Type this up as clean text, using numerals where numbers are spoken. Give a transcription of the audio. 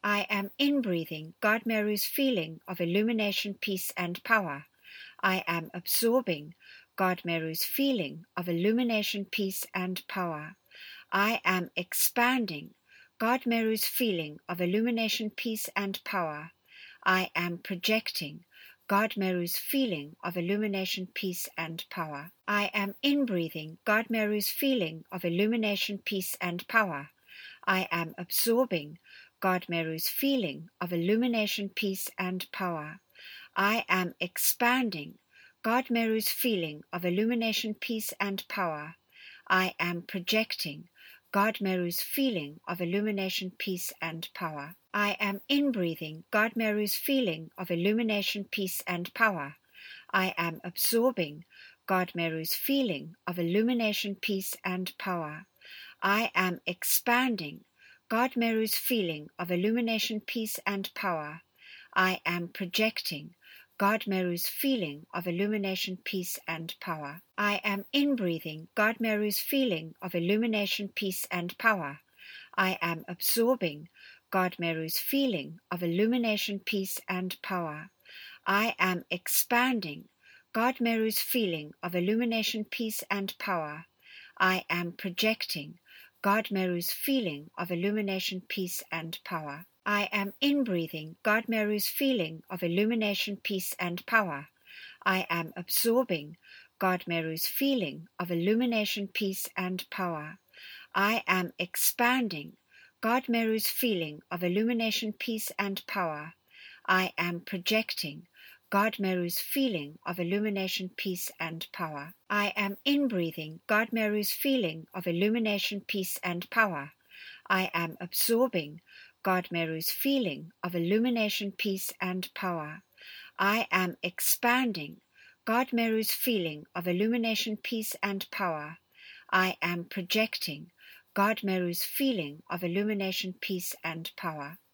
I am inbreathing God Meru's feeling of illumination, peace, and power. I am absorbing God Meru's feeling of illumination, peace, and power. I am expanding God Meru's feeling of illumination, peace, and power. I am projecting God Meru's feeling of illumination, peace, and power. I am inbreathing God Meru's feeling of illumination, peace, and power. I am absorbing God Meru's feeling of illumination, peace, and power. I am expanding God Meru's feeling of illumination, peace, and power. I am projecting God Meru's feeling of illumination, peace, and power. I am inbreathing God Meru's feeling of illumination, peace, and power. I am absorbing God Meru's feeling of illumination, peace, and power. I am expanding God Meru's feeling of illumination, peace, and power. I am projecting God Meru's feeling of illumination, peace, and power. I am inbreathing God Meru's feeling of illumination, peace, and power. I am absorbing God Meru's feeling of illumination, peace, and power. I am expanding God Meru's feeling of illumination, peace, and power. I am projecting God Meru's feeling of illumination, peace, and power. I am inbreathing God Meru's feeling of illumination, peace, and power. I am absorbing God Meru's feeling of illumination, peace, and power. I am expanding God Meru's feeling of illumination, peace, and power. I am projecting God Meru's feeling of illumination, peace, and power. I am inbreathing God Meru's feeling of illumination, peace, and power. I am absorbing God Meru's feeling of illumination, peace, and power. I am expanding God Meru's feeling of illumination, peace, and power. I am projecting God Meru's feeling of illumination, peace, and power.